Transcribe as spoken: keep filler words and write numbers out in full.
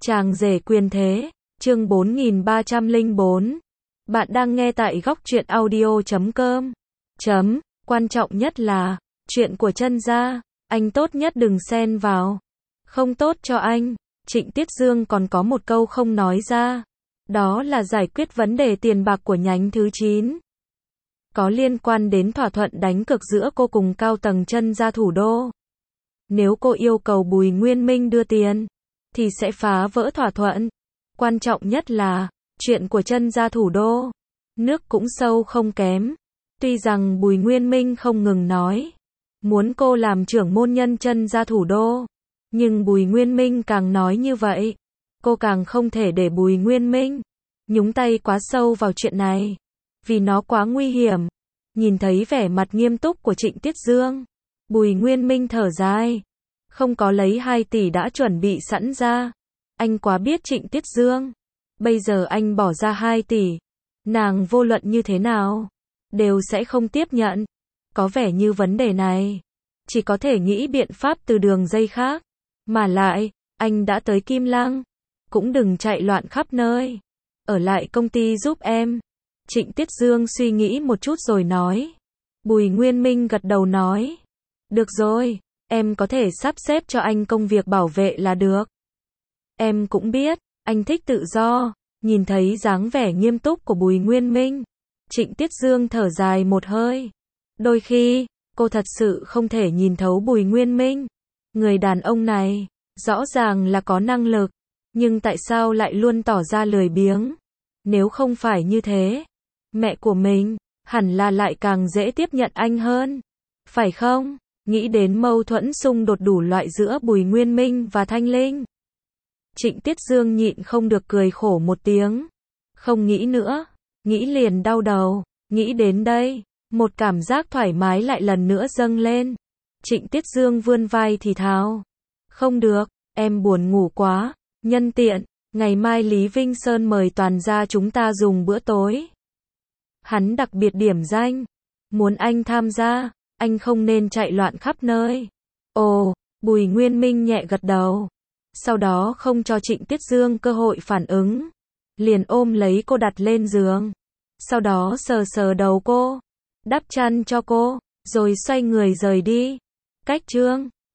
Chàng rể quyền thế, chương bốn nghìn ba trăm lẻ bốn. Bạn đang nghe tại góc truyện audio chấm com. Chấm, quan trọng nhất là, chuyện của Chân gia, anh tốt nhất đừng xen vào. Không tốt cho anh. Trịnh Tiết Dương còn có một câu không nói ra. Đó là giải quyết vấn đề tiền bạc của nhánh thứ chín. Có liên quan đến thỏa thuận đánh cược giữa cô cùng cao tầng Chân gia thủ đô. Nếu cô yêu cầu Bùi Nguyên Minh đưa tiền, thì sẽ phá vỡ thỏa thuận. Quan trọng nhất là, chuyện của Chân gia thủ đô, nước cũng sâu không kém. Tuy rằng Bùi Nguyên Minh không ngừng nói, muốn cô làm trưởng môn nhân Chân gia thủ đô, nhưng Bùi Nguyên Minh càng nói như vậy, cô càng không thể để Bùi Nguyên Minh nhúng tay quá sâu vào chuyện này, vì nó quá nguy hiểm. Nhìn thấy vẻ mặt nghiêm túc của Trịnh Tiết Dương, Bùi Nguyên Minh thở dài, không có lấy hai tỷ đã chuẩn bị sẵn ra. Anh quá biết Trịnh Tiết Dương, bây giờ anh bỏ ra hai tỷ, nàng vô luận như thế nào, đều sẽ không tiếp nhận. Có vẻ như vấn đề này, chỉ có thể nghĩ biện pháp từ đường dây khác. Mà lại, anh đã tới Kim Lăng, cũng đừng chạy loạn khắp nơi. Ở lại công ty giúp em. Trịnh Tiết Dương suy nghĩ một chút rồi nói. Bùi Nguyên Minh gật đầu nói. Được rồi, em có thể sắp xếp cho anh công việc bảo vệ là được. Em cũng biết, anh thích tự do. Nhìn thấy dáng vẻ nghiêm túc của Bùi Nguyên Minh, Trịnh Tiết Dương thở dài một hơi. Đôi khi, cô thật sự không thể nhìn thấu Bùi Nguyên Minh. Người đàn ông này, rõ ràng là có năng lực, nhưng tại sao lại luôn tỏ ra lười biếng? Nếu không phải như thế, mẹ của mình, hẳn là lại càng dễ tiếp nhận anh hơn. Phải không? Nghĩ đến mâu thuẫn xung đột đủ loại giữa Bùi Nguyên Minh và Thanh Linh, Trịnh Tiết Dương nhịn không được cười khổ một tiếng. Không nghĩ nữa, nghĩ liền đau đầu. Nghĩ đến đây, một cảm giác thoải mái lại lần nữa dâng lên. Trịnh Tiết Dương vươn vai thì thào. Không được, em buồn ngủ quá. Nhân tiện, ngày mai Lý Vinh Sơn mời toàn gia chúng ta dùng bữa tối. Hắn đặc biệt điểm danh, muốn anh tham gia, anh không nên chạy loạn khắp nơi. Ồ, Bùi Nguyên Minh nhẹ gật đầu. Sau đó không cho Trịnh Tiết Dương cơ hội phản ứng, liền ôm lấy cô đặt lên giường. Sau đó sờ sờ đầu cô, đắp chăn cho cô, rồi xoay người rời đi. Cách chương